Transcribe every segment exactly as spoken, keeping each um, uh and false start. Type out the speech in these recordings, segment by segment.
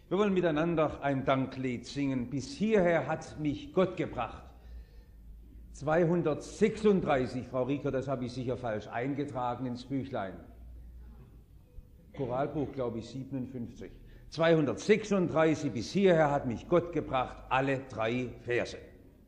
Wir wollen miteinander ein Danklied singen. Bis hierher hat mich Gott gebracht. zweihundertsechsunddreißig, Frau Rieker, das habe ich sicher falsch eingetragen ins Büchlein. Choralbuch, glaube ich, siebenundfünfzig. zweihundertsechsunddreißig, bis hierher hat mich Gott gebracht, alle drei Verse.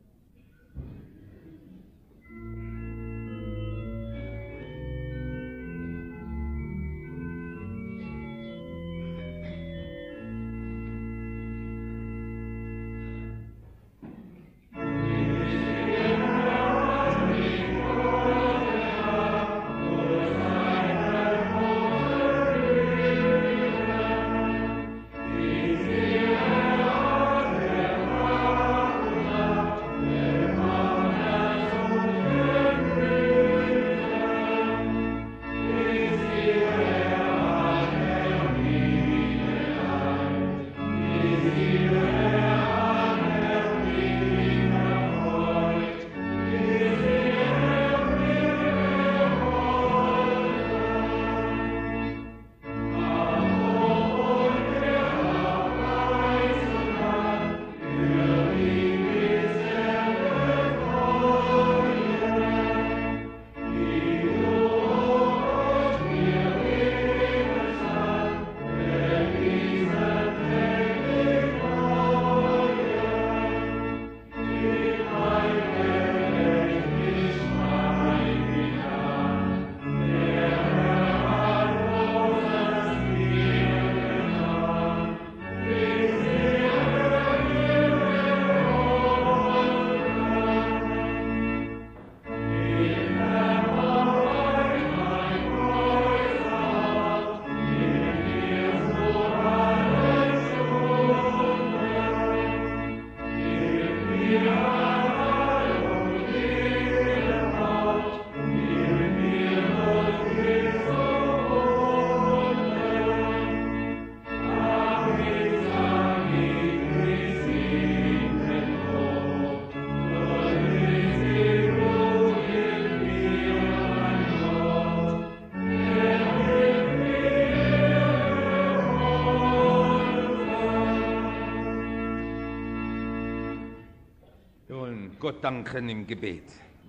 Gott danken im Gebet.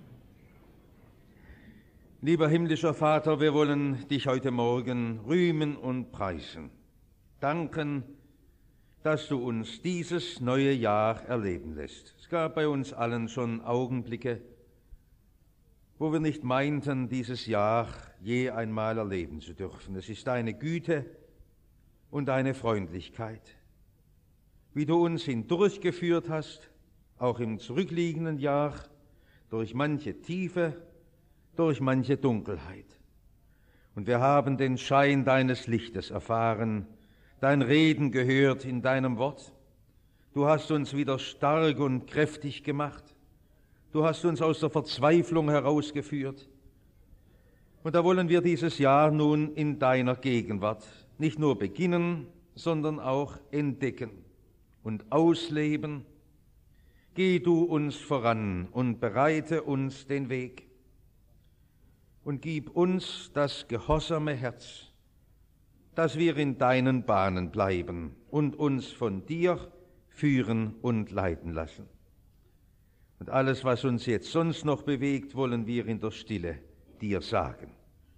Lieber himmlischer Vater, wir wollen dich heute Morgen rühmen und preisen. Danken, dass du uns dieses neue Jahr erleben lässt. Es gab bei uns allen schon Augenblicke, wo wir nicht meinten, dieses Jahr je einmal erleben zu dürfen. Es ist deine Güte und deine Freundlichkeit, wie du uns hindurchgeführt hast, auch im zurückliegenden Jahr, durch manche Tiefe, durch manche Dunkelheit. Und wir haben den Schein deines Lichtes erfahren, dein Reden gehört in deinem Wort. Du hast uns wieder stark und kräftig gemacht. Du hast uns aus der Verzweiflung herausgeführt. Und da wollen wir dieses Jahr nun in deiner Gegenwart nicht nur beginnen, sondern auch entdecken und ausleben. Geh du uns voran und bereite uns den Weg und gib uns das gehorsame Herz, dass wir in deinen Bahnen bleiben und uns von dir führen und leiten lassen. Und alles, was uns jetzt sonst noch bewegt, wollen wir in der Stille dir sagen.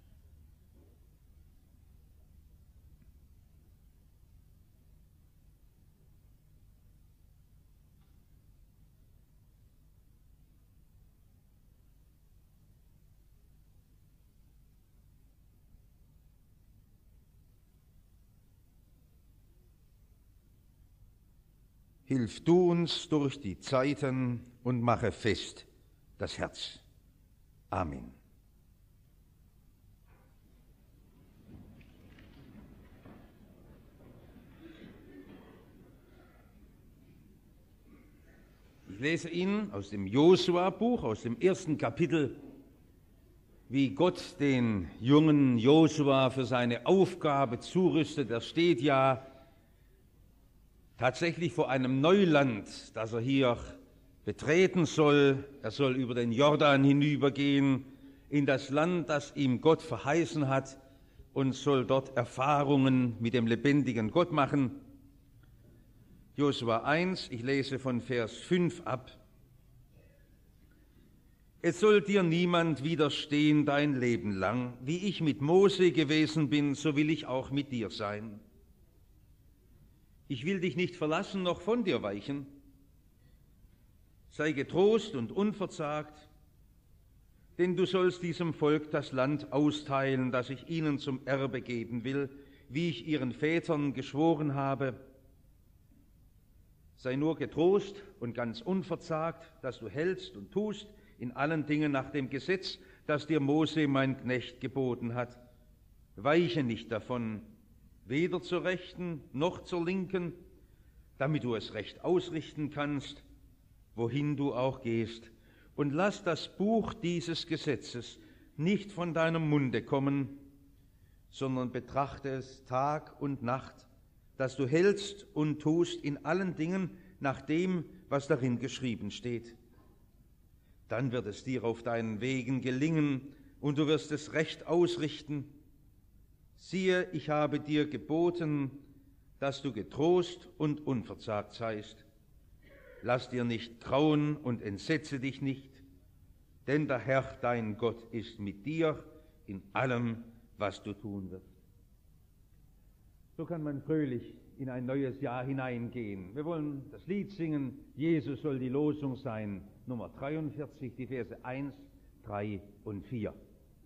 Hilf du uns durch die Zeiten und mache fest das Herz. Amen. Ich lese Ihnen aus dem Josua-Buch, aus dem ersten Kapitel, wie Gott den jungen Josua für seine Aufgabe zurüstet. Er steht ja tatsächlich vor einem Neuland, das er hier betreten soll. Er soll über den Jordan hinübergehen in das Land, das ihm Gott verheißen hat, und soll dort Erfahrungen mit dem lebendigen Gott machen. Josua eins, ich lese von Vers fünf ab. Es soll dir niemand widerstehen dein Leben lang. Wie ich mit Mose gewesen bin, so will ich auch mit dir sein. Ich will dich nicht verlassen, noch von dir weichen. Sei getrost und unverzagt, denn du sollst diesem Volk das Land austeilen, das ich ihnen zum Erbe geben will, wie ich ihren Vätern geschworen habe. Sei nur getrost und ganz unverzagt, dass du hältst und tust in allen Dingen nach dem Gesetz, das dir Mose, mein Knecht, geboten hat. Weiche nicht davon, weder zur Rechten noch zur Linken, damit du es recht ausrichten kannst, wohin du auch gehst. Und lass das Buch dieses Gesetzes nicht von deinem Munde kommen, sondern betrachte es Tag und Nacht, dass du hältst und tust in allen Dingen nach dem, was darin geschrieben steht. Dann wird es dir auf deinen Wegen gelingen und du wirst es recht ausrichten. Siehe, ich habe dir geboten, dass du getrost und unverzagt seist. Lass dir nicht grauen und entsetze dich nicht, denn der Herr, dein Gott, ist mit dir in allem, was du tun wirst. So kann man fröhlich in ein neues Jahr hineingehen. Wir wollen das Lied singen, Jesus soll die Losung sein, Nummer dreiundvierzig, die Verse eins, drei und vier.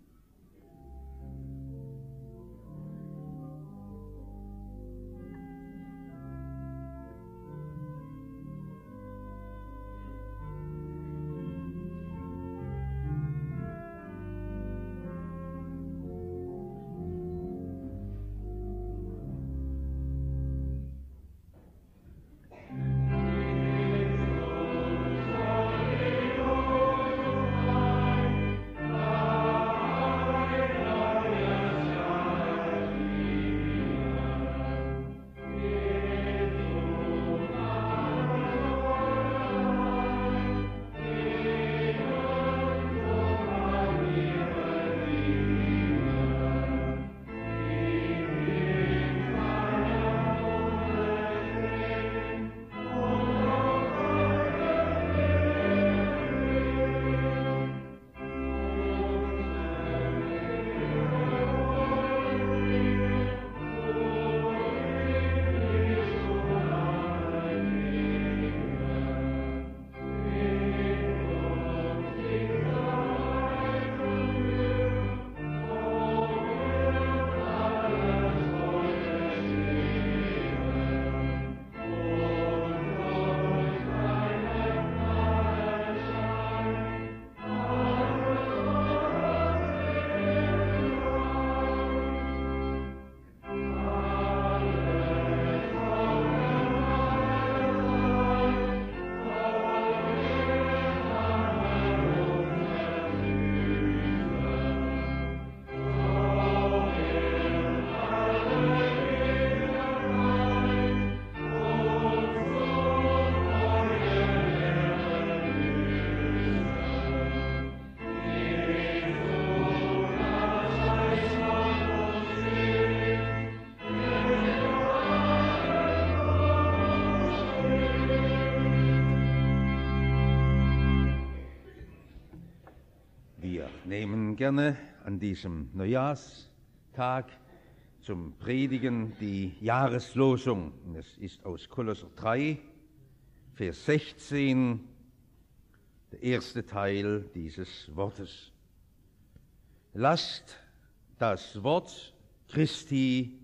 Nehmen gerne an diesem Neujahrstag zum Predigen die Jahreslosung. Es ist aus Kolosser drei, Vers sechzehn, der erste Teil dieses Wortes. Lasst das Wort Christi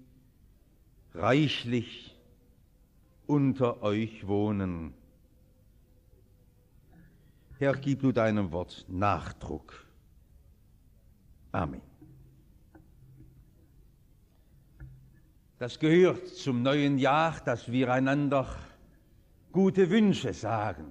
reichlich unter euch wohnen. Herr, gib du deinem Wort Nachdruck. Amen. Das gehört zum neuen Jahr, dass wir einander gute Wünsche sagen.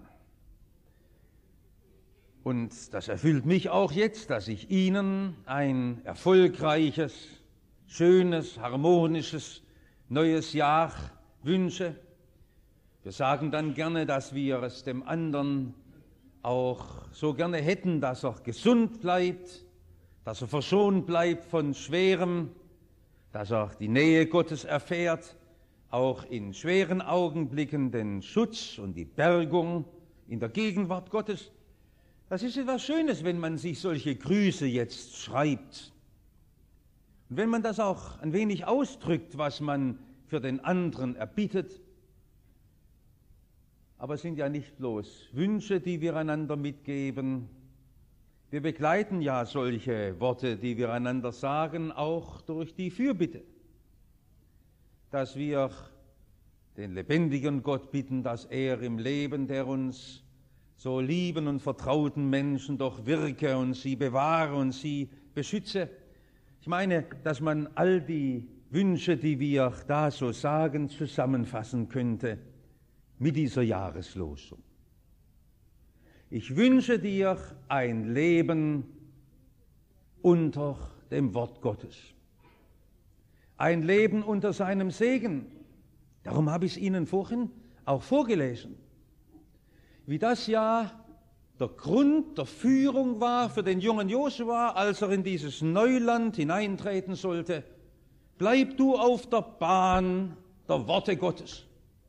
Und das erfüllt mich auch jetzt, dass ich Ihnen ein erfolgreiches, schönes, harmonisches neues Jahr wünsche. Wir sagen dann gerne, dass wir es dem anderen auch so gerne hätten, dass er gesund bleibt, dass er verschont bleibt von Schwerem, dass er die Nähe Gottes erfährt, auch in schweren Augenblicken den Schutz und die Bergung in der Gegenwart Gottes. Das ist etwas Schönes, wenn man sich solche Grüße jetzt schreibt. Und wenn man das auch ein wenig ausdrückt, was man für den anderen erbittet. Aber es sind ja nicht bloß Wünsche, die wir einander mitgeben. Wir begleiten ja solche Worte, die wir einander sagen, auch durch die Fürbitte, dass wir den lebendigen Gott bitten, dass er im Leben der uns so lieben und vertrauten Menschen doch wirke und sie bewahre und sie beschütze. Ich meine, dass man all die Wünsche, die wir da so sagen, zusammenfassen könnte mit dieser Jahreslosung. Ich wünsche dir ein Leben unter dem Wort Gottes. Ein Leben unter seinem Segen. Darum habe ich es Ihnen vorhin auch vorgelesen. Wie das ja der Grund der Führung war für den jungen Josua, als er in dieses Neuland hineintreten sollte. Bleib du auf der Bahn der Worte Gottes.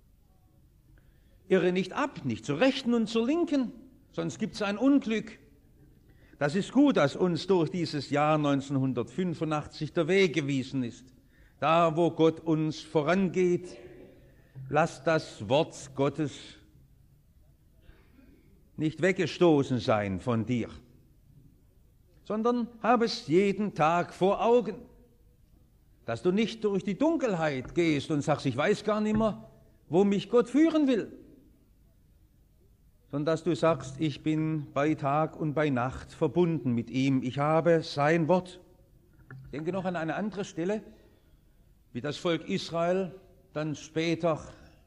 Irre nicht ab, nicht zur Rechten und zur Linken, sonst gibt es ein Unglück. Das ist gut, dass uns durch dieses Jahr neunzehnhundertfünfundachtzig der Weg gewiesen ist. Da, wo Gott uns vorangeht, lass das Wort Gottes nicht weggestoßen sein von dir, sondern habe es jeden Tag vor Augen, dass du nicht durch die Dunkelheit gehst und sagst, ich weiß gar nicht mehr, wo mich Gott führen will, sondern dass du sagst, ich bin bei Tag und bei Nacht verbunden mit ihm, ich habe sein Wort. Ich denke noch an eine andere Stelle, wie das Volk Israel dann später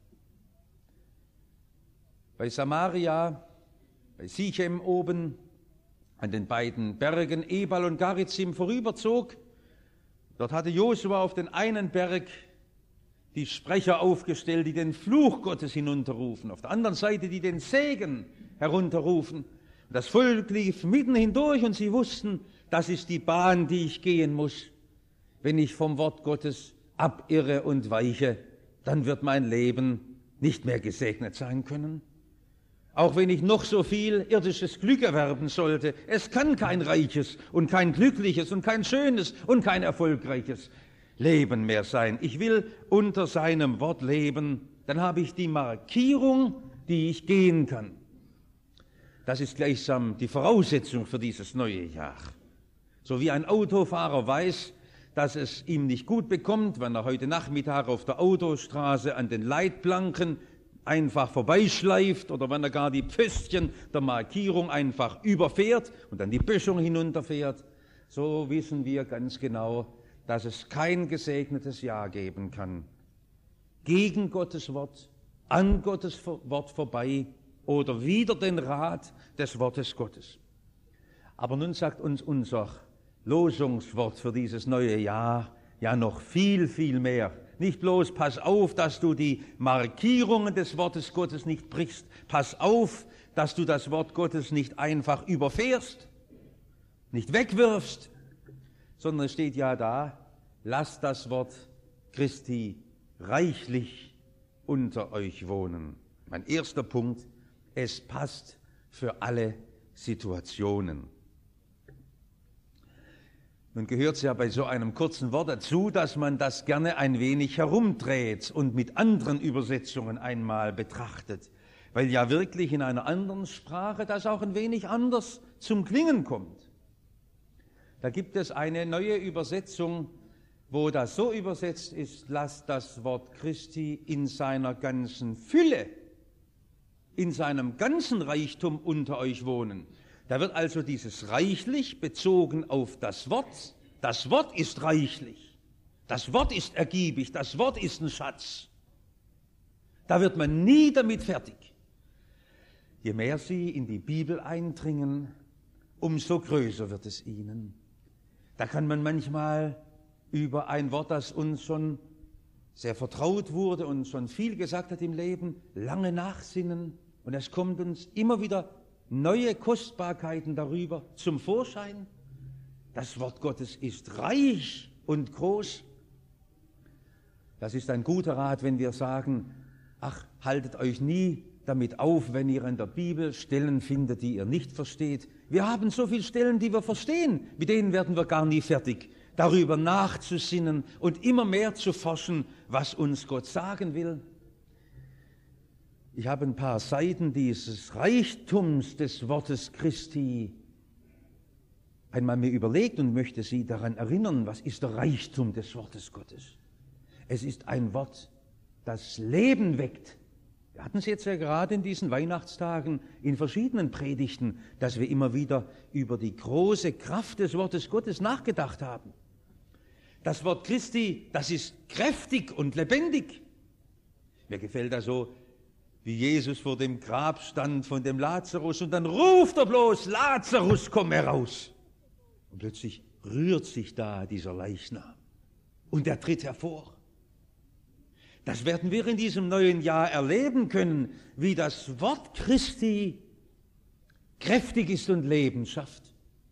bei Samaria, bei Sichem oben, an den beiden Bergen Ebal und Garizim vorüberzog. Dort hatte Josua auf den einen Berg die Sprecher aufgestellt, die den Fluch Gottes hinunterrufen, auf der anderen Seite, die den Segen herunterrufen. Das Volk lief mitten hindurch und sie wussten, das ist die Bahn, die ich gehen muss. Wenn ich vom Wort Gottes abirre und weiche, dann wird mein Leben nicht mehr gesegnet sein können. Auch wenn ich noch so viel irdisches Glück erwerben sollte, es kann kein reiches und kein glückliches und kein schönes und kein erfolgreiches Leben mehr sein. Ich will unter seinem Wort leben, dann habe ich die Markierung, die ich gehen kann. Das ist gleichsam die Voraussetzung für dieses neue Jahr. So wie ein Autofahrer weiß, dass es ihm nicht gut bekommt, wenn er heute Nachmittag auf der Autostraße an den Leitplanken einfach vorbeischleift oder wenn er gar die Pföstchen der Markierung einfach überfährt und dann die Böschung hinunterfährt, so wissen wir ganz genau, dass es kein gesegnetes Jahr geben kann. Gegen Gottes Wort, an Gottes Wort vorbei oder wider den Rat des Wortes Gottes. Aber nun sagt uns unser Losungswort für dieses neue Jahr ja noch viel, viel mehr. Nicht bloß, pass auf, dass du die Markierungen des Wortes Gottes nicht brichst. Pass auf, dass du das Wort Gottes nicht einfach überfährst, nicht wegwirfst, sondern es steht ja da, lasst das Wort Christi reichlich unter euch wohnen. Mein erster Punkt, es passt für alle Situationen. Nun gehört es ja bei so einem kurzen Wort dazu, dass man das gerne ein wenig herumdreht und mit anderen Übersetzungen einmal betrachtet, weil ja wirklich in einer anderen Sprache das auch ein wenig anders zum Klingen kommt. Da gibt es eine neue Übersetzung, wo das so übersetzt ist, lasst das Wort Christi in seiner ganzen Fülle, in seinem ganzen Reichtum unter euch wohnen. Da wird also dieses reichlich bezogen auf das Wort. Das Wort ist reichlich, das Wort ist ergiebig, das Wort ist ein Schatz. Da wird man nie damit fertig. Je mehr Sie in die Bibel eindringen, umso größer wird es Ihnen. Da kann man manchmal über ein Wort, das uns schon sehr vertraut wurde und schon viel gesagt hat im Leben, lange nachsinnen. Und es kommt uns immer wieder neue Kostbarkeiten darüber zum Vorschein. Das Wort Gottes ist reich und groß. Das ist ein guter Rat, wenn wir sagen, ach, haltet euch nie damit auf, wenn ihr in der Bibel Stellen findet, die ihr nicht versteht. Wir haben so viele Stellen, die wir verstehen, mit denen werden wir gar nie fertig, darüber nachzusinnen und immer mehr zu forschen, was uns Gott sagen will. Ich habe ein paar Seiten dieses Reichtums des Wortes Christi einmal mir überlegt und möchte Sie daran erinnern, was ist der Reichtum des Wortes Gottes? Es ist ein Wort, das Leben weckt. Wir hatten es jetzt ja gerade in diesen Weihnachtstagen in verschiedenen Predigten, dass wir immer wieder über die große Kraft des Wortes Gottes nachgedacht haben. Das Wort Christi, das ist kräftig und lebendig. Mir gefällt das so, wie Jesus vor dem Grab stand von dem Lazarus und dann ruft er bloß, Lazarus, komm heraus. Und plötzlich rührt sich da dieser Leichnam und er tritt hervor. Das werden wir in diesem neuen Jahr erleben können, wie das Wort Christi kräftig ist und Leben schafft.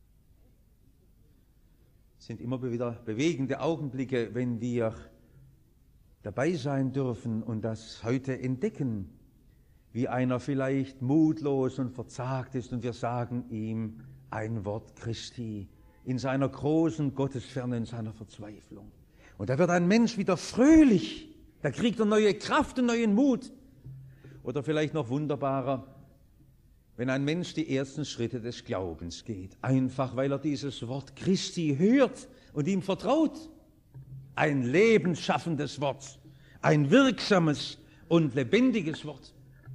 Es sind immer wieder bewegende Augenblicke, wenn wir dabei sein dürfen und das heute entdecken, wie einer vielleicht mutlos und verzagt ist und wir sagen ihm ein Wort Christi in seiner großen Gottesferne, in seiner Verzweiflung. Und da wird ein Mensch wieder fröhlich, da kriegt er neue Kraft und neuen Mut. Oder vielleicht noch wunderbarer, wenn ein Mensch die ersten Schritte des Glaubens geht, einfach weil er dieses Wort Christi hört und ihm vertraut. Ein lebensschaffendes Wort, ein wirksames und lebendiges Wort.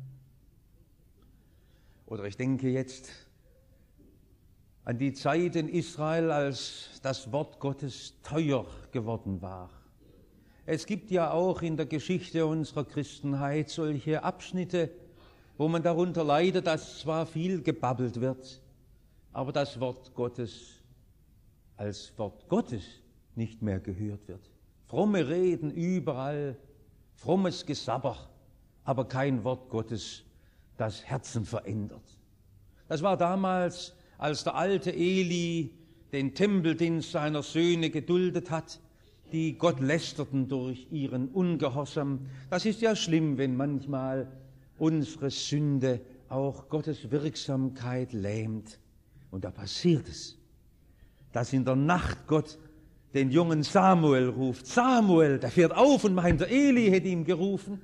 Oder ich denke jetzt an die Zeit in Israel, als das Wort Gottes teuer geworden war. Es gibt ja auch in der Geschichte unserer Christenheit solche Abschnitte, wo man darunter leidet, dass zwar viel gebabbelt wird, aber das Wort Gottes als Wort Gottes nicht mehr gehört wird. Fromme Reden überall, frommes Gesabber, aber kein Wort Gottes, das Herzen verändert. Das war damals, als der alte Eli den Tempeldienst seiner Söhne geduldet hat, die Gott lästerten durch ihren Ungehorsam. Das ist ja schlimm, wenn manchmal unsere Sünde auch Gottes Wirksamkeit lähmt. Und da passiert es, dass in der Nacht Gott den jungen Samuel ruft. Samuel, der fährt auf und meint, der Eli hätte ihm gerufen.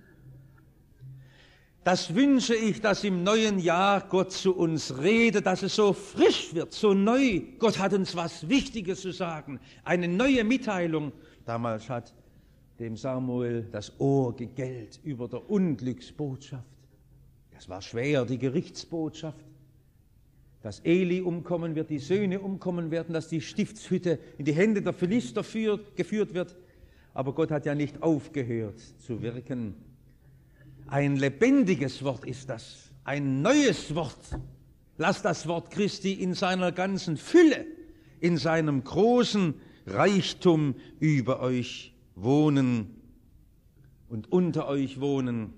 Das wünsche ich, dass im neuen Jahr Gott zu uns redet, dass es so frisch wird, so neu. Gott hat uns was Wichtiges zu sagen, eine neue Mitteilung. Damals hat dem Samuel das Ohr gegellt über der Unglücksbotschaft. Das war schwer, die Gerichtsbotschaft. Dass Eli umkommen wird, die Söhne umkommen werden, dass die Stiftshütte in die Hände der Philister führt, geführt wird. Aber Gott hat ja nicht aufgehört zu wirken. Ein lebendiges Wort ist das, ein neues Wort. Lass das Wort Christi in seiner ganzen Fülle, in seinem großen Reichtum über euch wohnen und unter euch wohnen.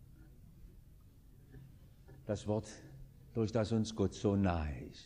Das Wort, durch das uns Gott so nahe ist.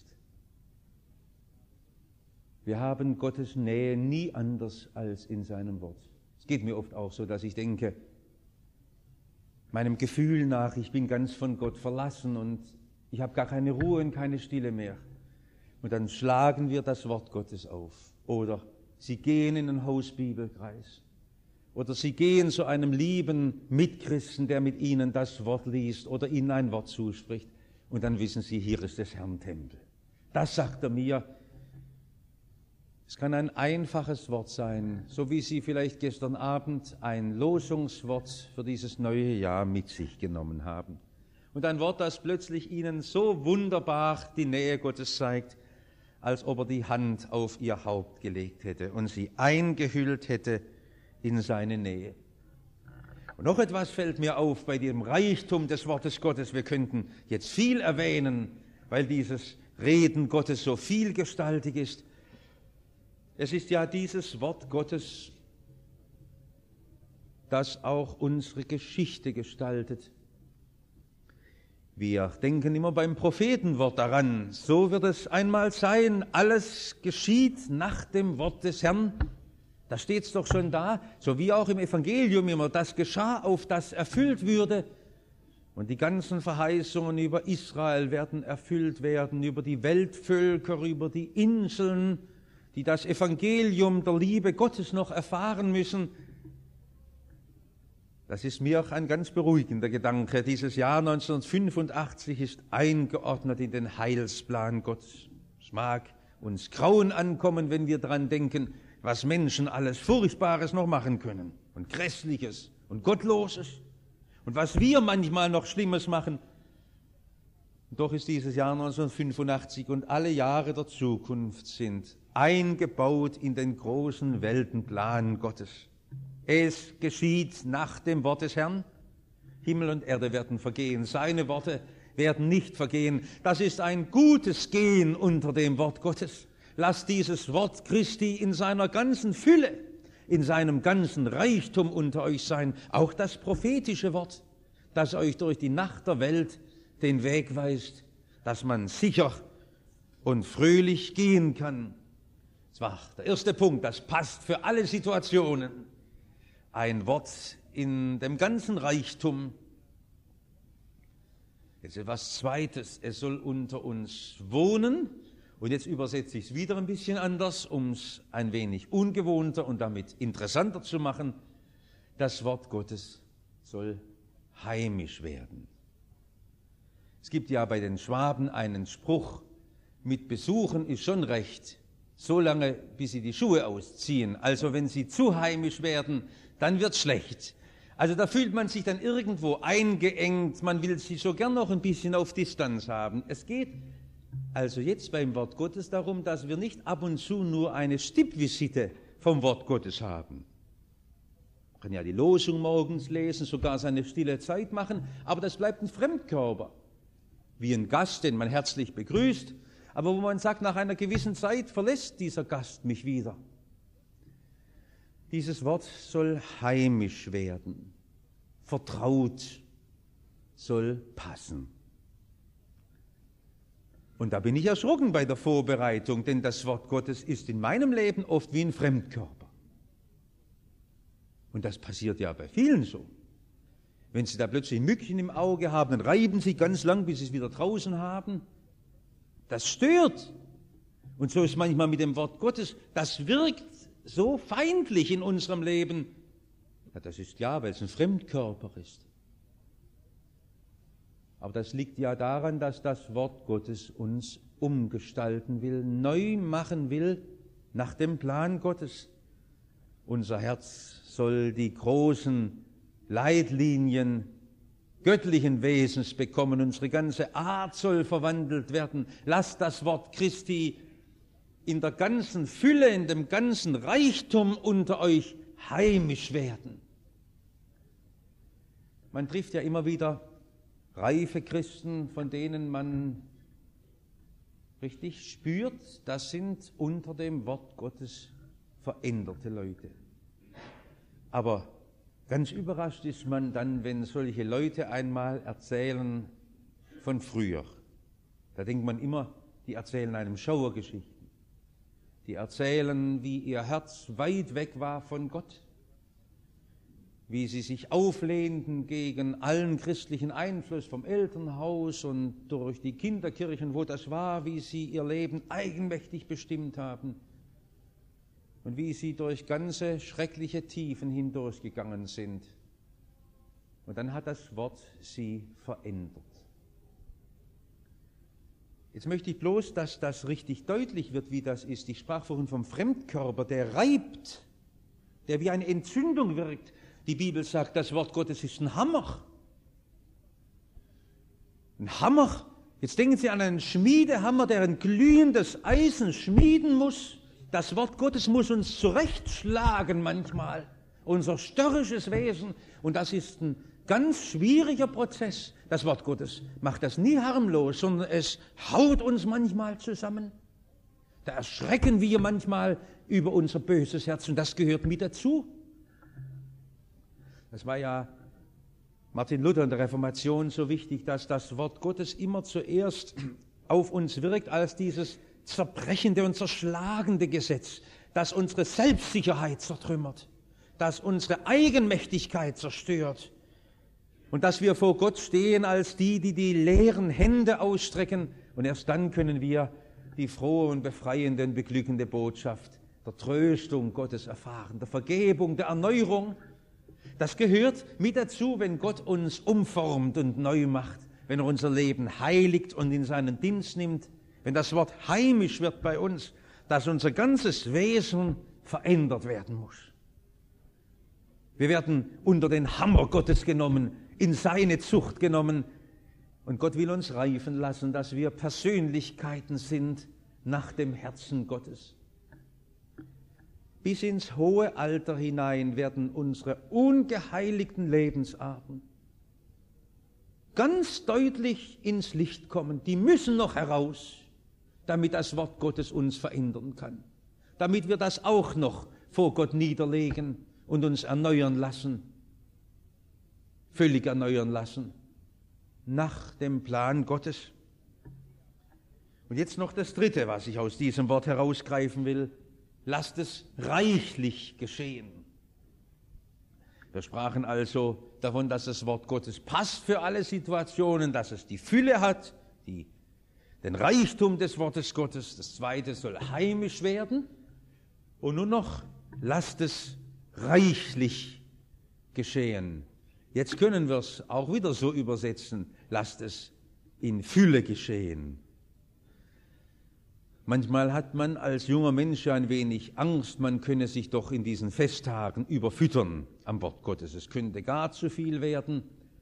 Wir haben Gottes Nähe nie anders als in seinem Wort. Es geht mir oft auch so, dass ich denke, meinem Gefühl nach, ich bin ganz von Gott verlassen und ich habe gar keine Ruhe und keine Stille mehr. Und dann schlagen wir das Wort Gottes auf. Oder Sie gehen in den Hausbibelkreis. Oder Sie gehen zu einem lieben Mitchristen, der mit Ihnen das Wort liest oder Ihnen ein Wort zuspricht. Und dann wissen Sie, hier ist des Herrn Tempel. Das sagt er mir. Es kann ein einfaches Wort sein, so wie Sie vielleicht gestern Abend ein Losungswort für dieses neue Jahr mit sich genommen haben. Und ein Wort, das plötzlich Ihnen so wunderbar die Nähe Gottes zeigt, als ob er die Hand auf Ihr Haupt gelegt hätte und Sie eingehüllt hätte in seine Nähe. Und noch etwas fällt mir auf bei dem Reichtum des Wortes Gottes. Wir könnten jetzt viel erwähnen, weil dieses Reden Gottes so vielgestaltig ist. Es ist ja dieses Wort Gottes, das auch unsere Geschichte gestaltet. Wir denken immer beim Prophetenwort daran, so wird es einmal sein, alles geschieht nach dem Wort des Herrn. Da steht es doch schon da, so wie auch im Evangelium immer, das geschah, auf das erfüllt würde. Und die ganzen Verheißungen über Israel werden erfüllt werden, über die Weltvölker, über die Inseln, die das Evangelium der Liebe Gottes noch erfahren müssen. Das ist mir auch ein ganz beruhigender Gedanke. Dieses Jahr neunzehnhundertfünfundachtzig ist eingeordnet in den Heilsplan Gottes. Es mag uns Grauen ankommen, wenn wir daran denken, was Menschen alles Furchtbares noch machen können und Grässliches und Gottloses und was wir manchmal noch Schlimmes machen. Und doch ist dieses Jahr neunzehnhundertfünfundachtzig und alle Jahre der Zukunft sind eingebaut in den großen Weltenplan Gottes. Es geschieht nach dem Wort des Herrn. Himmel und Erde werden vergehen, seine Worte werden nicht vergehen. Das ist ein gutes Gehen unter dem Wort Gottes. Lasst dieses Wort Christi in seiner ganzen Fülle, in seinem ganzen Reichtum unter euch sein. Auch das prophetische Wort, das euch durch die Nacht der Welt den Weg weist, dass man sicher und fröhlich gehen kann. Das war der erste Punkt, das passt für alle Situationen. Ein Wort in dem ganzen Reichtum. Jetzt etwas Zweites, es soll unter uns wohnen. Und jetzt übersetze ich es wieder ein bisschen anders, um es ein wenig ungewohnter und damit interessanter zu machen. Das Wort Gottes soll heimisch werden. Es gibt ja bei den Schwaben einen Spruch, mit Besuchen ist schon recht, so lange, bis sie die Schuhe ausziehen. Also wenn sie zu heimisch werden, dann wird's schlecht. Also da fühlt man sich dann irgendwo eingeengt, man will sie so gern noch ein bisschen auf Distanz haben. Es geht also jetzt beim Wort Gottes darum, dass wir nicht ab und zu nur eine Stippvisite vom Wort Gottes haben. Man kann ja die Losung morgens lesen, sogar seine stille Zeit machen, aber das bleibt ein Fremdkörper, wie ein Gast, den man herzlich begrüßt, aber wo man sagt, nach einer gewissen Zeit verlässt dieser Gast mich wieder. Dieses Wort soll heimisch werden, vertraut, soll passen. Und da bin ich erschrocken bei der Vorbereitung, denn das Wort Gottes ist in meinem Leben oft wie ein Fremdkörper. Und das passiert ja bei vielen so. Wenn Sie da plötzlich ein Mückchen im Auge haben, dann reiben Sie ganz lang, bis Sie es wieder draußen haben. Das stört. Und so ist manchmal mit dem Wort Gottes, das wirkt so feindlich in unserem Leben. Ja, das ist klar, weil es ein Fremdkörper ist. Aber das liegt ja daran, dass das Wort Gottes uns umgestalten will, neu machen will nach dem Plan Gottes. Unser Herz soll die großen Leitlinien göttlichen Wesens bekommen. Unsere ganze Art soll verwandelt werden. Lasst das Wort Christi in der ganzen Fülle, in dem ganzen Reichtum unter euch heimisch werden. Man trifft ja immer wieder reife Christen, von denen man richtig spürt, das sind unter dem Wort Gottes veränderte Leute. Aber ganz überrascht ist man dann, wenn solche Leute einmal erzählen von früher. Da denkt man immer, die erzählen einem Schauergeschichten. Die erzählen, wie ihr Herz weit weg war von Gott, wie sie sich auflehnten gegen allen christlichen Einfluss vom Elternhaus und durch die Kinderkirchen, wo das war, wie sie ihr Leben eigenmächtig bestimmt haben und wie sie durch ganze schreckliche Tiefen hindurchgegangen sind. Und dann hat das Wort sie verändert. Jetzt möchte ich bloß, dass das richtig deutlich wird, wie das ist. Ich sprach vorhin vom Fremdkörper, der reibt, der wie eine Entzündung wirkt. Die Bibel sagt, das Wort Gottes ist ein Hammer. Ein Hammer. Jetzt denken Sie an einen Schmiedehammer, der ein glühendes Eisen schmieden muss. Das Wort Gottes muss uns zurechtschlagen manchmal, unser störrisches Wesen. Und das ist ein ganz schwieriger Prozess. Das Wort Gottes macht das nie harmlos, sondern es haut uns manchmal zusammen. Da erschrecken wir manchmal über unser böses Herz und das gehört mit dazu. Das war ja Martin Luther in der Reformation so wichtig, dass das Wort Gottes immer zuerst auf uns wirkt als dieses zerbrechende und zerschlagende Gesetz. das unsere Selbstsicherheit zertrümmert, das unsere Eigenmächtigkeit zerstört und dass wir vor Gott stehen als die, die die leeren Hände ausstrecken, und erst dann können wir die frohe und befreiende und beglückende Botschaft der Tröstung Gottes erfahren, der Vergebung, der Erneuerung. Das gehört mit dazu, wenn Gott uns umformt und neu macht, wenn er unser Leben heiligt und in seinen Dienst nimmt, wenn das Wort heimisch wird bei uns, dass unser ganzes Wesen verändert werden muss. Wir werden unter den Hammer Gottes genommen, in seine Zucht genommen, und Gott will uns reifen lassen, dass wir Persönlichkeiten sind nach dem Herzen Gottes. Bis ins hohe Alter hinein werden unsere ungeheiligten Lebensarten ganz deutlich ins Licht kommen. Die müssen noch heraus, damit das Wort Gottes uns verändern kann, damit wir das auch noch vor Gott niederlegen und uns erneuern lassen, völlig erneuern lassen, nach dem Plan Gottes. Und jetzt noch das Dritte, was ich aus diesem Wort herausgreifen will: Lasst es reichlich geschehen. Wir sprachen also davon, dass das Wort Gottes passt für alle Situationen, dass es die Fülle hat, die, den Reichtum des Wortes Gottes. Das Zweite soll heimisch werden. Und nun noch, lasst es reichlich geschehen. Jetzt können wir es auch wieder so übersetzen: Lasst es in Fülle geschehen. Manchmal hat man als junger Mensch ein wenig Angst, man könne sich doch in diesen Festtagen überfüttern am Wort Gottes. Es könnte gar zu viel werden.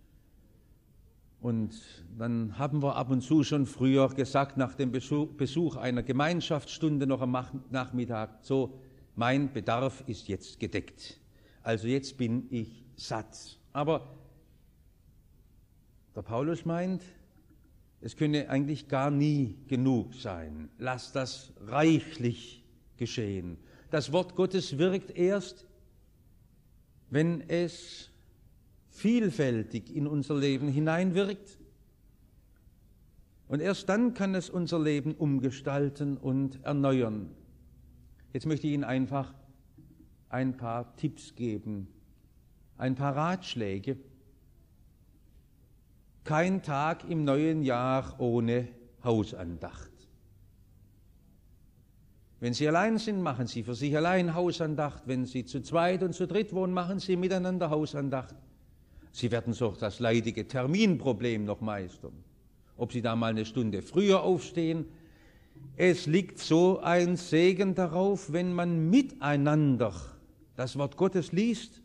Und dann haben wir ab und zu schon früher gesagt, nach dem Besuch einer Gemeinschaftsstunde noch am Nachmittag, so, mein Bedarf ist jetzt gedeckt. Also jetzt bin ich satt. Aber der Paulus meint, es könne eigentlich gar nie genug sein. Lass das reichlich geschehen. Das Wort Gottes wirkt erst, wenn es vielfältig in unser Leben hineinwirkt. Und erst dann kann es unser Leben umgestalten und erneuern. Jetzt möchte ich Ihnen einfach ein paar Tipps geben, ein paar Ratschläge. Kein Tag im neuen Jahr ohne Hausandacht. Wenn Sie allein sind, machen Sie für sich allein Hausandacht. Wenn Sie zu zweit und zu dritt wohnen, machen Sie miteinander Hausandacht. Sie werden so das leidige Terminproblem noch meistern. Ob Sie da mal eine Stunde früher aufstehen. Es liegt so ein Segen darauf, wenn man miteinander das Wort Gottes liest.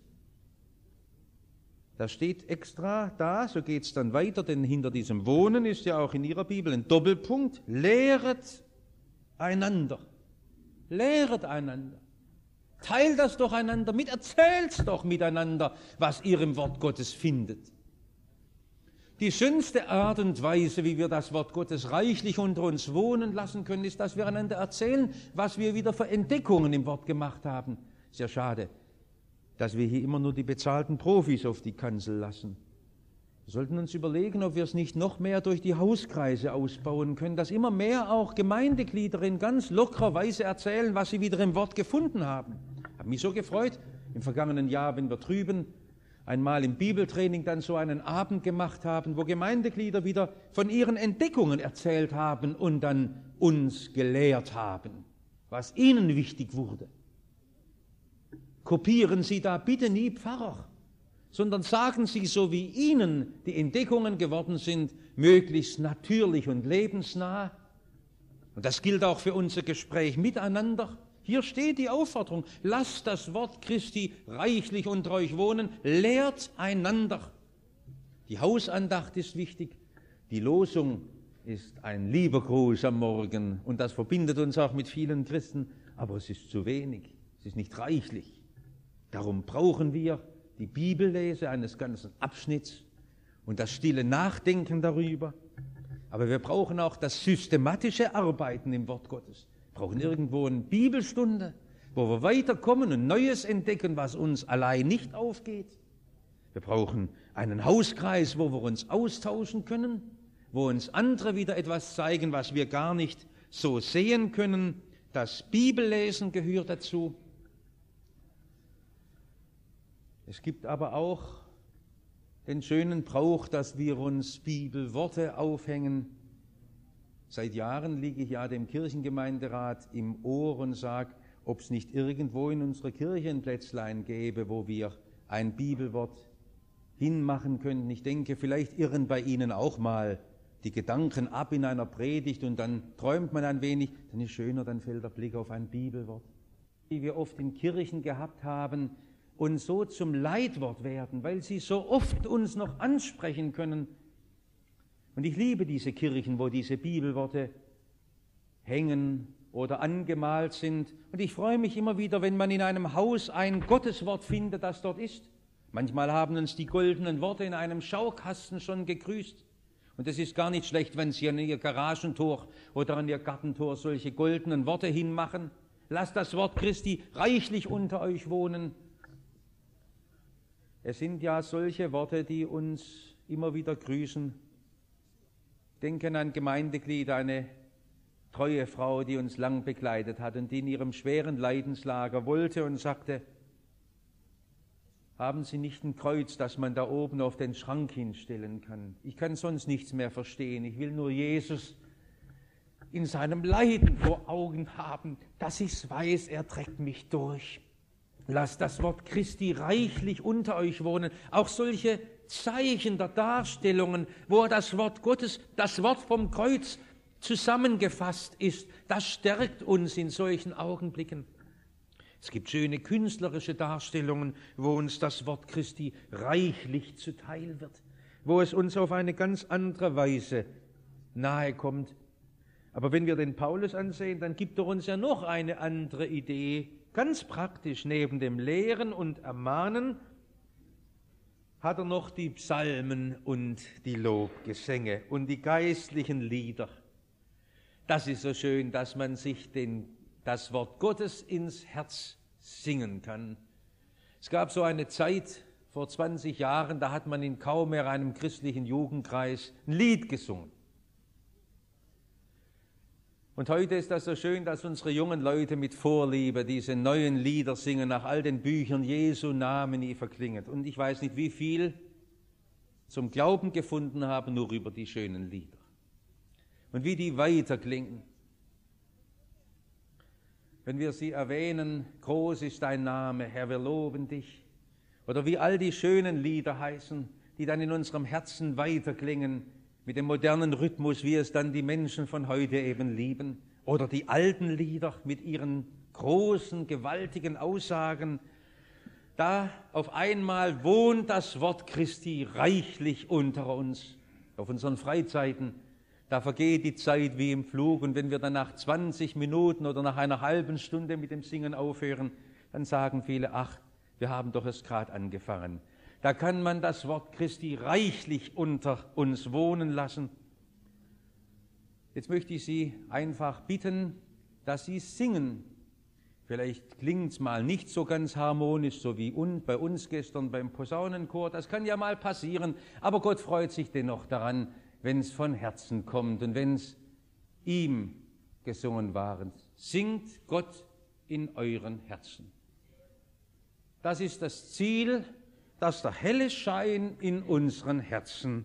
Das steht extra da, so geht es dann weiter, denn hinter diesem Wohnen ist ja auch in Ihrer Bibel ein Doppelpunkt. Lehret einander. Lehret einander. Teilt das doch einander mit, erzählt doch miteinander, was ihr im Wort Gottes findet. Die schönste Art und Weise, wie wir das Wort Gottes reichlich unter uns wohnen lassen können, ist, dass wir einander erzählen, was wir wieder für Entdeckungen im Wort gemacht haben. Sehr schade, dass wir hier immer nur die bezahlten Profis auf die Kanzel lassen. Wir sollten uns überlegen, ob wir es nicht noch mehr durch die Hauskreise ausbauen können, dass immer mehr auch Gemeindeglieder in ganz lockerer Weise erzählen, was sie wieder im Wort gefunden haben. Ich habe mich so gefreut, im vergangenen Jahr, wenn wir drüben einmal im Bibeltraining dann so einen Abend gemacht haben, wo Gemeindeglieder wieder von ihren Entdeckungen erzählt haben und dann uns gelehrt haben, was ihnen wichtig wurde. Kopieren Sie da bitte nie Pfarrer, sondern sagen Sie, so wie Ihnen die Entdeckungen geworden sind, möglichst natürlich und lebensnah. Und das gilt auch für unser Gespräch miteinander. Hier steht die Aufforderung: Lasst das Wort Christi reichlich unter euch wohnen, lehrt einander. Die Hausandacht ist wichtig, die Losung ist ein lieber Gruß am Morgen und das verbindet uns auch mit vielen Christen, aber es ist zu wenig, es ist nicht reichlich. Darum brauchen wir die Bibellese eines ganzen Abschnitts und das stille Nachdenken darüber. Aber wir brauchen auch das systematische Arbeiten im Wort Gottes. Wir brauchen irgendwo eine Bibelstunde, wo wir weiterkommen und Neues entdecken, was uns allein nicht aufgeht. Wir brauchen einen Hauskreis, wo wir uns austauschen können, wo uns andere wieder etwas zeigen, was wir gar nicht so sehen können. Das Bibellesen gehört dazu. Es gibt aber auch den schönen Brauch, dass wir uns Bibelworte aufhängen. Seit Jahren liege ich ja dem Kirchengemeinderat im Ohr und sage, ob es nicht irgendwo in unserer Kirche ein Plätzlein gäbe, wo wir ein Bibelwort hinmachen könnten. Ich denke, vielleicht irren bei Ihnen auch mal die Gedanken ab in einer Predigt und dann träumt man ein wenig, dann ist schöner, dann fällt der Blick auf ein Bibelwort, die wir oft in Kirchen gehabt haben und so zum Leitwort werden, weil sie so oft uns noch ansprechen können. Und ich liebe diese Kirchen, wo diese Bibelworte hängen oder angemalt sind. Und ich freue mich immer wieder, wenn man in einem Haus ein Gotteswort findet, das dort ist. Manchmal haben uns die goldenen Worte in einem Schaukasten schon gegrüßt. Und es ist gar nicht schlecht, wenn Sie an Ihr Garagentor oder an Ihr Gartentor solche goldenen Worte hinmachen. Lasst das Wort Christi reichlich unter euch wohnen. Es sind ja solche Worte, die uns immer wieder grüßen. Denken an ein Gemeindeglied, eine treue Frau, die uns lang begleitet hat und die in ihrem schweren Leidenslager wollte und sagte, haben Sie nicht ein Kreuz, das man da oben auf den Schrank hinstellen kann? Ich kann sonst nichts mehr verstehen. Ich will nur Jesus in seinem Leiden vor Augen haben, dass ich's weiß, er trägt mich durch. Lasst das Wort Christi reichlich unter euch wohnen. Auch solche Zeichen der Darstellungen, wo das Wort Gottes, das Wort vom Kreuz zusammengefasst ist, das stärkt uns in solchen Augenblicken. Es gibt schöne künstlerische Darstellungen, wo uns das Wort Christi reichlich zuteil wird, wo es uns auf eine ganz andere Weise nahe kommt. Aber wenn wir den Paulus ansehen, dann gibt er uns ja noch eine andere Idee, ganz praktisch. Neben dem Lehren und Ermahnen hat er noch die Psalmen und die Lobgesänge und die geistlichen Lieder. Das ist so schön, dass man sich den das Wort Gottes ins Herz singen kann. Es gab so eine Zeit vor zwanzig Jahren, da hat man in kaum mehr einem christlichen Jugendkreis ein Lied gesungen. Und heute ist das so schön, dass unsere jungen Leute mit Vorliebe diese neuen Lieder singen, nach all den Büchern Jesu Namen nie verklinget. Und ich weiß nicht, wie viel zum Glauben gefunden haben, nur über die schönen Lieder. Und wie die weiterklingen. Wenn wir sie erwähnen, groß ist dein Name, Herr, wir loben dich. Oder wie all die schönen Lieder heißen, die dann in unserem Herzen weiterklingen, mit dem modernen Rhythmus, wie es dann die Menschen von heute eben lieben. Oder die alten Lieder mit ihren großen, gewaltigen Aussagen. Da auf einmal wohnt das Wort Christi reichlich unter uns, auf unseren Freizeiten. Da vergeht die Zeit wie im Flug und wenn wir dann nach zwanzig Minuten oder nach einer halben Stunde mit dem Singen aufhören, dann sagen viele, ach, wir haben doch erst gerade angefangen. Da kann man das Wort Christi reichlich unter uns wohnen lassen. Jetzt möchte ich Sie einfach bitten, dass Sie singen. Vielleicht klingt es mal nicht so ganz harmonisch, so wie bei uns gestern beim Posaunenchor. Das kann ja mal passieren, aber Gott freut sich dennoch daran, wenn es von Herzen kommt und wenn es ihm gesungen war. Singt Gott in euren Herzen. Das ist das Ziel, dass der helle Schein in unseren Herzen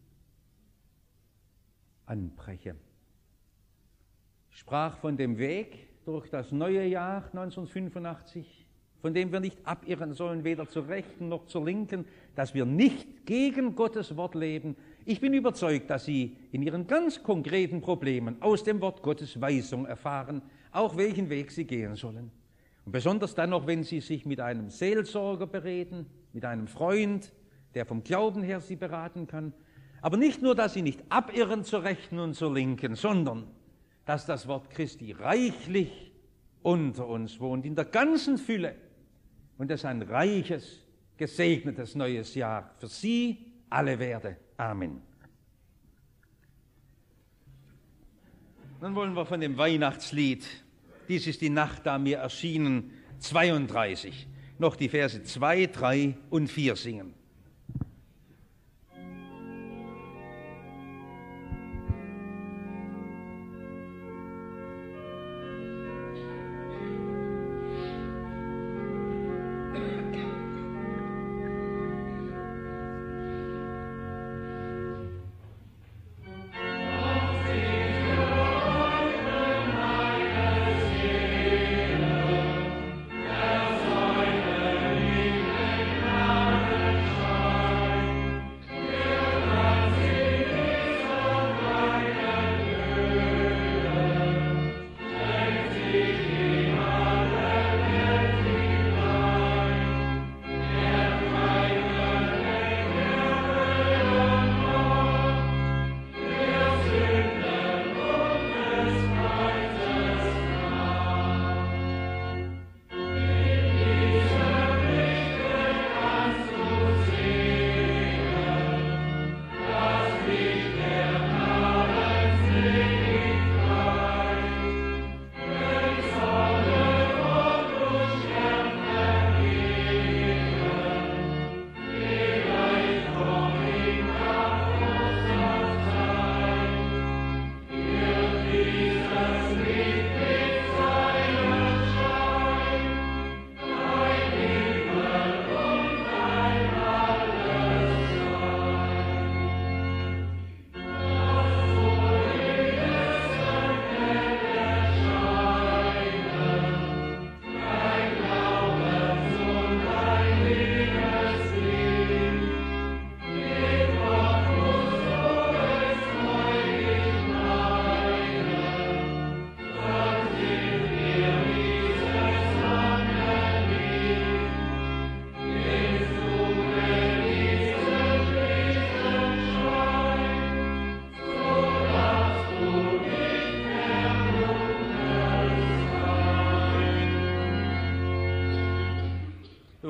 anbreche. Ich sprach von dem Weg durch das neue Jahr neunzehnhundertfünfundachtzig, von dem wir nicht abirren sollen, weder zur Rechten noch zur Linken, dass wir nicht gegen Gottes Wort leben. Ich bin überzeugt, dass Sie in Ihren ganz konkreten Problemen aus dem Wort Gottes Weisung erfahren, auch welchen Weg Sie gehen sollen. Und besonders dann noch, wenn Sie sich mit einem Seelsorger bereden, mit einem Freund, der vom Glauben her Sie beraten kann. Aber nicht nur, dass Sie nicht abirren zur Rechten und zur Linken, sondern dass das Wort Christi reichlich unter uns wohnt, in der ganzen Fülle. Und es ein reiches, gesegnetes neues Jahr für Sie alle werde. Amen. Dann wollen wir von dem Weihnachtslied, dies ist die Nacht, da mir erschienen, zweiunddreißig, noch die Verse zwei, drei und vier singen.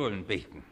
wollen beten.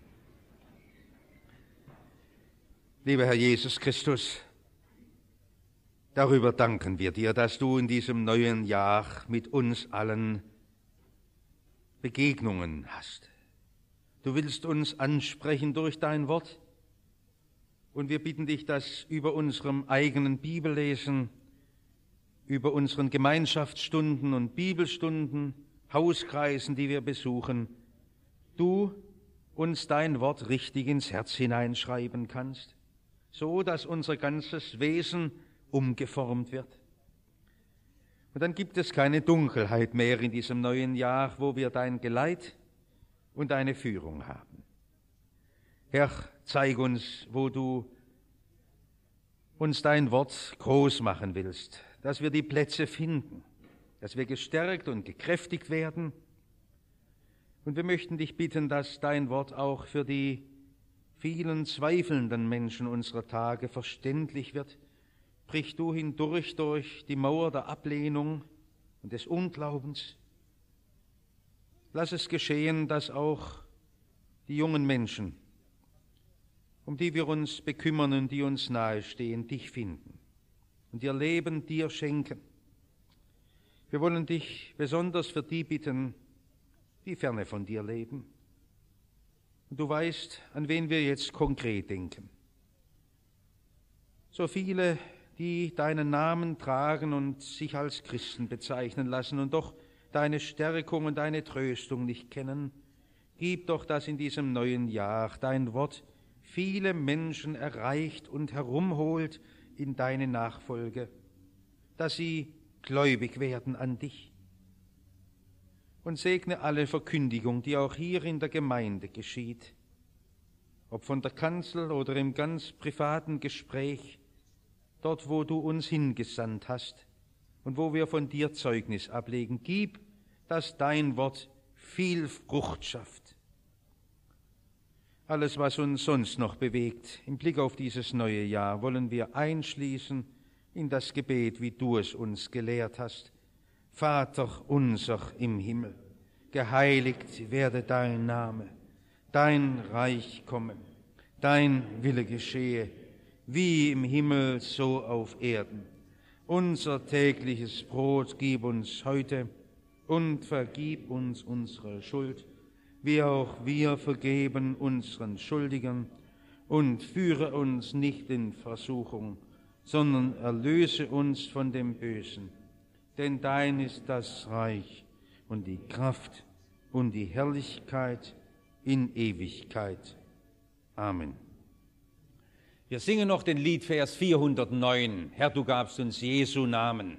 Lieber Herr Jesus Christus, darüber danken wir dir, dass du in diesem neuen Jahr mit uns allen Begegnungen hast. Du willst uns ansprechen durch dein Wort und wir bitten dich, dass über unserem eigenen Bibellesen, über unseren Gemeinschaftsstunden und Bibelstunden, Hauskreisen, die wir besuchen, du uns dein Wort richtig ins Herz hineinschreiben kannst, so dass unser ganzes Wesen umgeformt wird. Und dann gibt es keine Dunkelheit mehr in diesem neuen Jahr, wo wir dein Geleit und deine Führung haben. Herr, zeig uns, wo du uns dein Wort groß machen willst, dass wir die Plätze finden, dass wir gestärkt und gekräftigt werden. Und wir möchten dich bitten, dass dein Wort auch für die vielen zweifelnden Menschen unserer Tage verständlich wird. Brich du hindurch durch die Mauer der Ablehnung und des Unglaubens. Lass es geschehen, dass auch die jungen Menschen, um die wir uns bekümmern und die uns nahestehen, dich finden und ihr Leben dir schenken. Wir wollen dich besonders für die bitten, die ferne von dir leben. Und du weißt, an wen wir jetzt konkret denken. So viele, die deinen Namen tragen und sich als Christen bezeichnen lassen und doch deine Stärkung und deine Tröstung nicht kennen, gib doch, dass in diesem neuen Jahr dein Wort viele Menschen erreicht und herumholt in deine Nachfolge, dass sie gläubig werden an dich. Und segne alle Verkündigung, die auch hier in der Gemeinde geschieht, ob von der Kanzel oder im ganz privaten Gespräch, dort, wo du uns hingesandt hast und wo wir von dir Zeugnis ablegen. Gib, dass dein Wort viel Frucht schafft. Alles, was uns sonst noch bewegt, im Blick auf dieses neue Jahr, wollen wir einschließen in das Gebet, wie du es uns gelehrt hast. Vater unser im Himmel, geheiligt werde dein Name, dein Reich komme, dein Wille geschehe, wie im Himmel, so auf Erden. Unser tägliches Brot gib uns heute und vergib uns unsere Schuld, wie auch wir vergeben unseren Schuldigern, und führe uns nicht in Versuchung, sondern erlöse uns von dem Bösen. Denn dein ist das Reich und die Kraft und die Herrlichkeit in Ewigkeit. Amen. Wir singen noch den Liedvers vierhundertneun. Herr, du gabst uns Jesu Namen.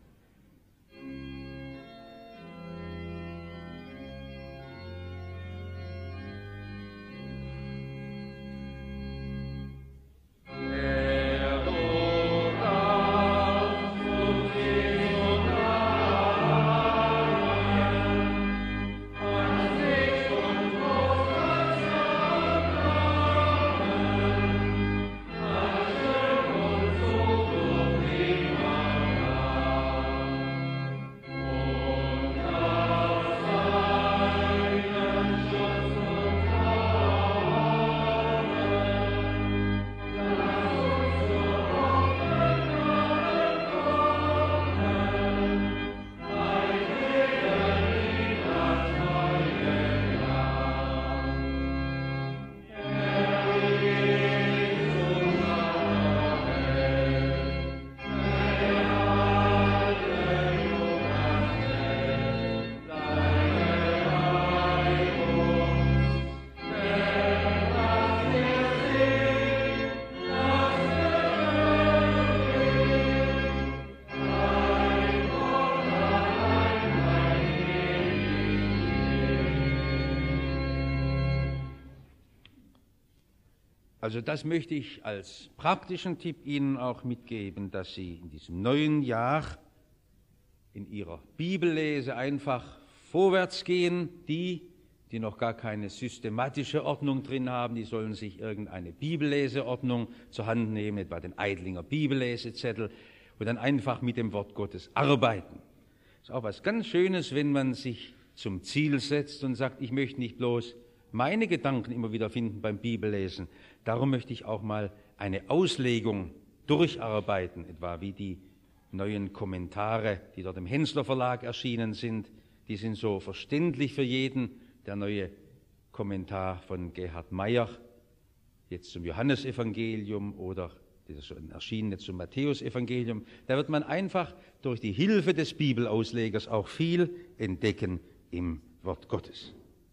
Also das möchte ich als praktischen Tipp Ihnen auch mitgeben, dass Sie in diesem neuen Jahr in Ihrer Bibellese einfach vorwärts gehen. Die, die noch gar keine systematische Ordnung drin haben, die sollen sich irgendeine Bibelleseordnung zur Hand nehmen, etwa den Eidlinger Bibellesezettel, und dann einfach mit dem Wort Gottes arbeiten. Das ist auch was ganz Schönes, wenn man sich zum Ziel setzt und sagt, ich möchte nicht bloß meine Gedanken immer wieder finden beim Bibellesen. Darum möchte ich auch mal eine Auslegung durcharbeiten, etwa wie die neuen Kommentare, die dort im Hensler Verlag erschienen sind. Die sind so verständlich für jeden. Der neue Kommentar von Gerhard Meyer, jetzt zum Johannesevangelium oder das ist schon erschienen jetzt zum Matthäusevangelium. Da wird man einfach durch die Hilfe des Bibelauslegers auch viel entdecken im Wort Gottes.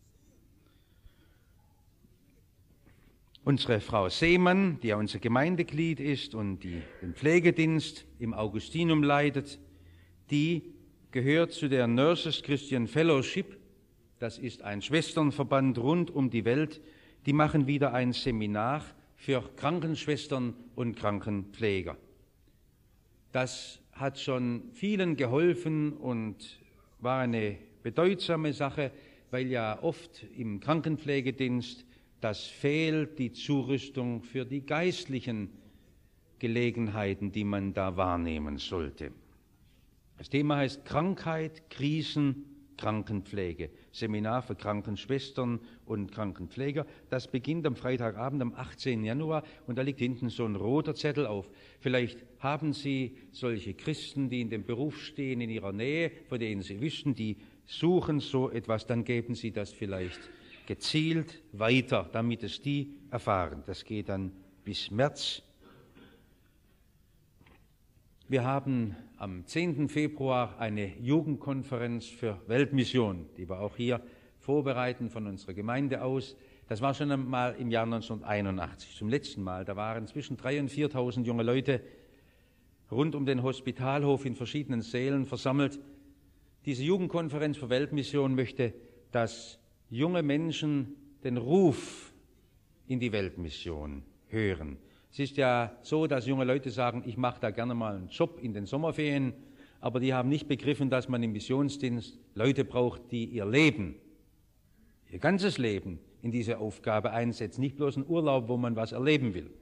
Unsere Frau Seemann, die ja unser Gemeindeglied ist und die den Pflegedienst im Augustinum leitet, die gehört zu der Nurses Christian Fellowship. Das ist ein Schwesternverband rund um die Welt. Die machen wieder ein Seminar für Krankenschwestern und Krankenpfleger. Das hat schon vielen geholfen und war eine bedeutsame Sache, weil ja oft im Krankenpflegedienst das fehlt, die Zurüstung für die geistlichen Gelegenheiten, die man da wahrnehmen sollte. Das Thema heißt Krankheit, Krisen, Krankenpflege. Seminar für Krankenschwestern und Krankenpfleger. Das beginnt am Freitagabend, am achtzehnten Januar, und da liegt hinten so ein roter Zettel auf. Vielleicht haben Sie solche Christen, die in dem Beruf stehen, in Ihrer Nähe, von denen Sie wissen, die suchen so etwas, dann geben Sie das vielleicht gezielt weiter, damit es die erfahren. Das geht dann bis März. Wir haben am zehnten Februar eine Jugendkonferenz für Weltmission, die wir auch hier vorbereiten von unserer Gemeinde aus. Das war schon einmal im Jahr neunzehnhunderteinundachtzig, zum letzten Mal. Da waren zwischen dreitausend und viertausend junge Leute rund um den Hospitalhof in verschiedenen Sälen versammelt. Diese Jugendkonferenz für Weltmission möchte, dass junge Menschen den Ruf in die Weltmission hören. Es ist ja so, dass junge Leute sagen, ich mache da gerne mal einen Job in den Sommerferien, aber die haben nicht begriffen, dass man im Missionsdienst Leute braucht, die ihr Leben, ihr ganzes Leben in diese Aufgabe einsetzen, nicht bloß einen Urlaub, wo man was erleben will.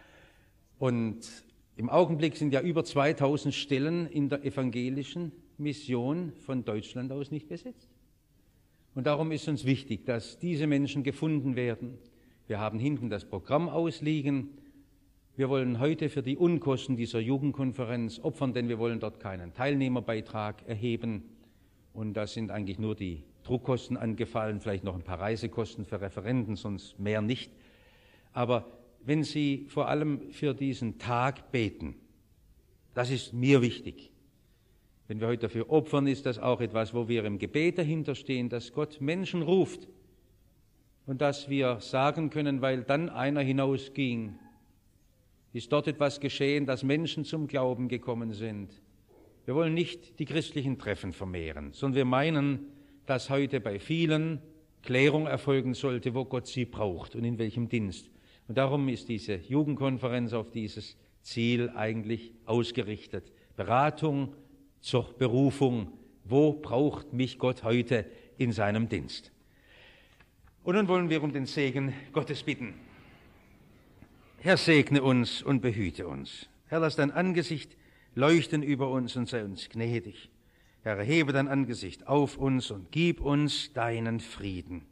Und im Augenblick sind ja über zweitausend Stellen in der evangelischen Mission von Deutschland aus nicht besetzt. Und darum ist uns wichtig, dass diese Menschen gefunden werden. Wir haben hinten das Programm ausliegen. Wir wollen heute für die Unkosten dieser Jugendkonferenz opfern, denn wir wollen dort keinen Teilnehmerbeitrag erheben. Und da sind eigentlich nur die Druckkosten angefallen, vielleicht noch ein paar Reisekosten für Referenten, sonst mehr nicht. Aber wenn Sie vor allem für diesen Tag beten, das ist mir wichtig. Wenn wir heute dafür opfern, ist das auch etwas, wo wir im Gebet dahinter stehen, dass Gott Menschen ruft und dass wir sagen können, weil dann einer hinausging, ist dort etwas geschehen, dass Menschen zum Glauben gekommen sind. Wir wollen nicht die christlichen Treffen vermehren, sondern wir meinen, dass heute bei vielen Klärung erfolgen sollte, wo Gott sie braucht und in welchem Dienst. Und darum ist diese Jugendkonferenz auf dieses Ziel eigentlich ausgerichtet. Beratung zur Berufung. Wo braucht mich Gott heute in seinem Dienst? Und nun wollen wir um den Segen Gottes bitten. Herr, segne uns und behüte uns. Herr, lass dein Angesicht leuchten über uns und sei uns gnädig. Herr, erhebe dein Angesicht auf uns und gib uns deinen Frieden.